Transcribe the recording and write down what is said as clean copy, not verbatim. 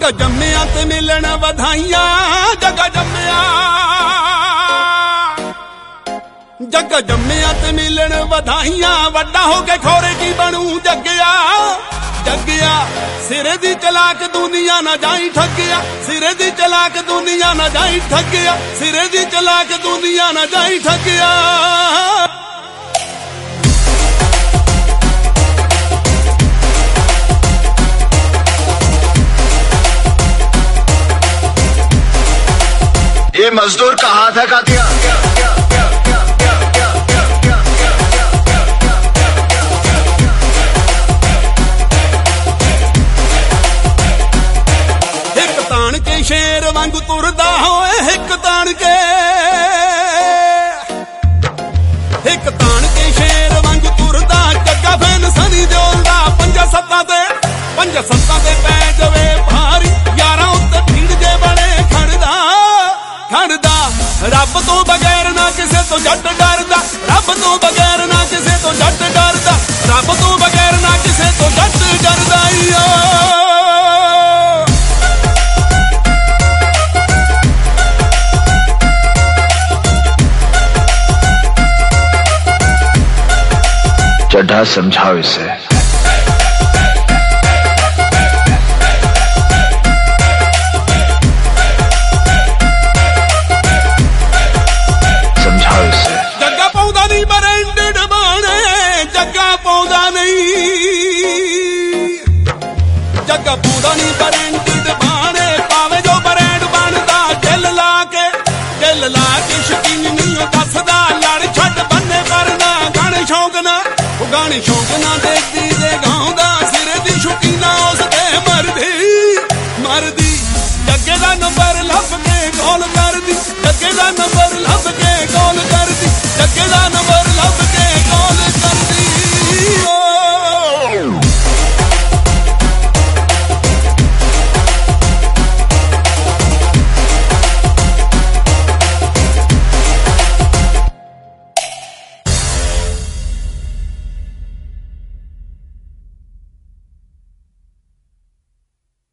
जम्मिया ते मिलन वधाइया, जग जम्मिया, जग जम्मिया ते मिलन वधाइया, वड्डा हो के खोरे की बनू जग्गिया, जग्गिया सिरे दी चलाक दुनिया ना जाई ठगिया, सिरे दी चलाक दुनिया ना जाई ठगिया, सिरे दी चलाक दुनिया ना जाई ठगिया। ये मजदूर का हाथ है का दिया। हिक तान के शेर वांगू तुरदा होए, हिक तान के, हिक तान के शेर वांगू तुरदा, जग्गा फैन सनी जोलदा, पंजा सत्ता ते पै जवे भारी, यारा उत्ते भीड़ जे बड़े खड़दा, खड़दा रब तो बगैर ना किसे तो जट डरदा, रब तो बगैर ना किसे तो जट डरदा, रब तो बगैर ना किसे तो जट डरदा। चड्ढा समझाओ इसे। जग्गा पौधा नहीं ब्रांडेड बाणे, जग्गा पौधा नहीं, जग्गा पौधा नहीं ब्रांडेड बाणे, पावे जो ब्रांड बनदा दिल ला के शकीन नहीं दसदा, लड़ छड़ बन्ने करना गाने शौक ना, गाने शौक ना देख